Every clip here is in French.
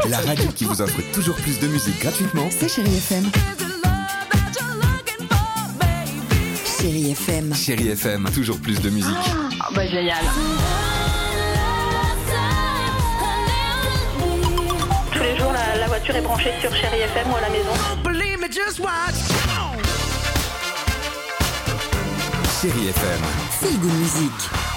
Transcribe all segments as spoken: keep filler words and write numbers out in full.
La radio qui vous offre toujours plus de musique gratuitement. C'est Chérie F M. Chérie F M. Chérie F M, toujours plus de musique. Oh, bah génial. Tous les jours, la, la voiture est branchée sur Chérie F M ou à la maison. Chérie F M. Feel Good Music.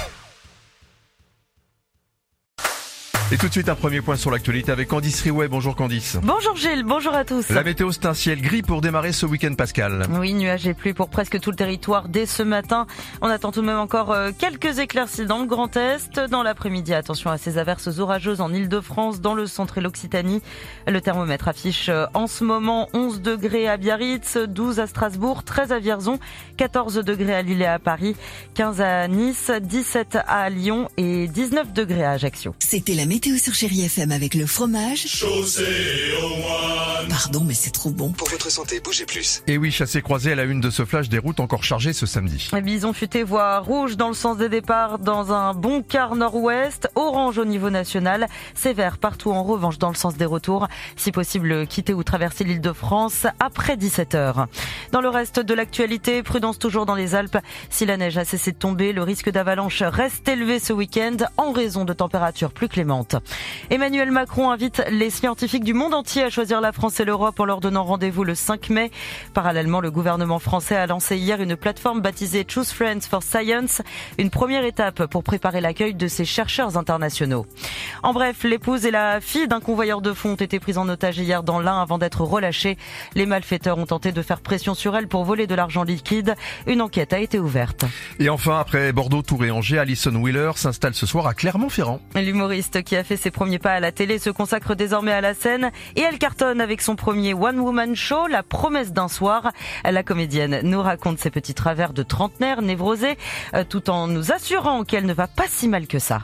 Et tout de suite un premier point sur l'actualité avec Candice Riouet. Bonjour Candice. Bonjour Gilles, bonjour à tous. La météo, c'est un ciel gris pour démarrer ce week-end Pascal. Oui, nuages et pluie pour presque tout le territoire dès ce matin. On attend tout de même encore quelques éclaircies dans le Grand Est. Dans l'après-midi, attention à ces averses orageuses en Ile-de-France, dans le centre et l'Occitanie. Le thermomètre affiche en ce moment onze degrés à Biarritz, douze à Strasbourg, treize à Vierzon, quatorze degrés à Lille et à Paris, quinze à Nice, dix-sept à Lyon et dix-neuf degrés à Ajaccio. C'était la météo sur Chérie F M avec le fromage. Chaussée au moine. Pardon, mais c'est trop bon. Pour votre santé, bougez plus. Et oui, chassé croisé à la une de ce flash des routes encore chargées ce samedi. Bison futé voie rouge dans le sens des départs dans un bon quart nord-ouest, orange au niveau national, sévère partout en revanche dans le sens des retours. Si possible, quitter ou traverser l'Île-de-France après dix-sept heures. Dans le reste de l'actualité, prudence toujours dans les Alpes. Si la neige a cessé de tomber, le risque d'avalanche reste élevé ce week-end en raison de températures plus clémentes. Emmanuel Macron invite les scientifiques du monde entier à choisir la France et l'Europe en leur donnant rendez-vous le cinq mai. Parallèlement, le gouvernement français a lancé hier une plateforme baptisée Choose Friends for Science, une première étape pour préparer l'accueil de ces chercheurs internationaux. En bref, l'épouse et la fille d'un convoyeur de fonds ont été prises en otage hier dans l'Ain avant d'être relâchées. Les malfaiteurs ont tenté de faire pression sur elles pour voler de l'argent liquide. Une enquête a été ouverte. Et enfin, après Bordeaux, Tours et Angers, Alison Wheeler s'installe ce soir à Clermont-Ferrand. L'humoriste qui a fait ses premiers pas à la télé se consacre désormais à la scène et elle cartonne avec son premier One Woman Show, La promesse d'un soir. La comédienne nous raconte ses petits travers de trentenaire névrosée tout en nous assurant qu'elle ne va pas si mal que ça.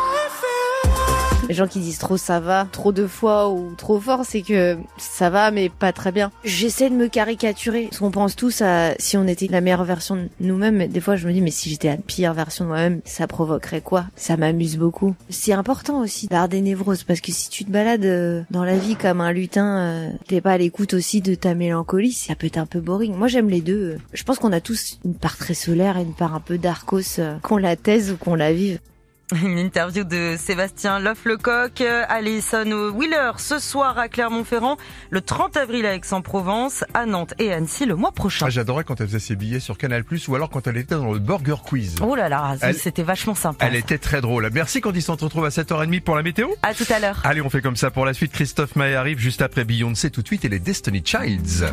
Les gens qui disent trop ça va, trop de fois ou trop fort, c'est que ça va mais pas très bien. J'essaie de me caricaturer, parce qu'on pense tous à si on était la meilleure version de nous-mêmes, mais des fois je me dis mais si j'étais la pire version de moi-même, ça provoquerait quoi? Ça m'amuse beaucoup. C'est important aussi d'avoir des névroses, parce que si tu te balades dans la vie comme un lutin, euh, t'es pas à l'écoute aussi de ta mélancolie, ça peut être un peu boring. Moi j'aime les deux. Je pense qu'on a tous une part très solaire et une part un peu d'arcos, euh, qu'on la taise ou qu'on la vive. Une interview de Sébastien Loff-Lecoq, Alison Wheeler ce soir à Clermont-Ferrand, le trente avril à Aix-en-Provence, à Nantes et Annecy le mois prochain. Ah, j'adorais quand elle faisait ses billets sur Canal plus, ou alors quand elle était dans le Burger Quiz. Oh là là, elle, c'était vachement sympa. Elle ça. était très drôle. Merci Candice, on se retrouve à sept heures trente pour la météo. À tout à l'heure. Allez, on fait comme ça pour la suite. Christophe Maé arrive juste après Beyoncé tout de suite et les Destiny Childs.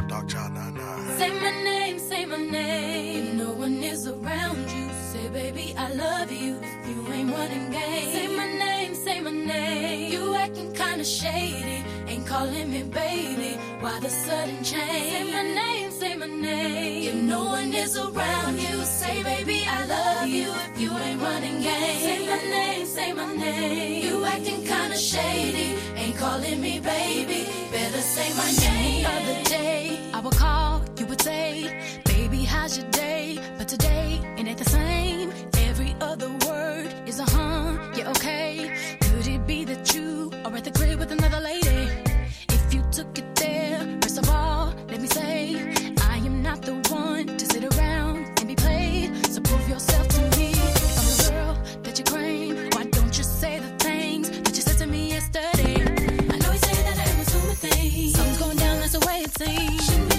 Shady, ain't calling me baby. Why the sudden change? Say my name, say my name. If no one is around you, say baby I love you. If you ain't running game, say my name, say my name. You acting kinda shady, ain't calling me baby. Better say my name. The other day I would call, you would say, baby how's your day? But today it ain't the same. Every other word is a huh, yeah okay. Could it be that you are at the crib with another lady? If you took it there, first of all, let me say, I am not the one to sit around and be played. So prove yourself to me. If I'm the girl that you claim, why don't you say the things that you said to me yesterday? I know you say that I am assuming things. Something's going down, that's the way it seems.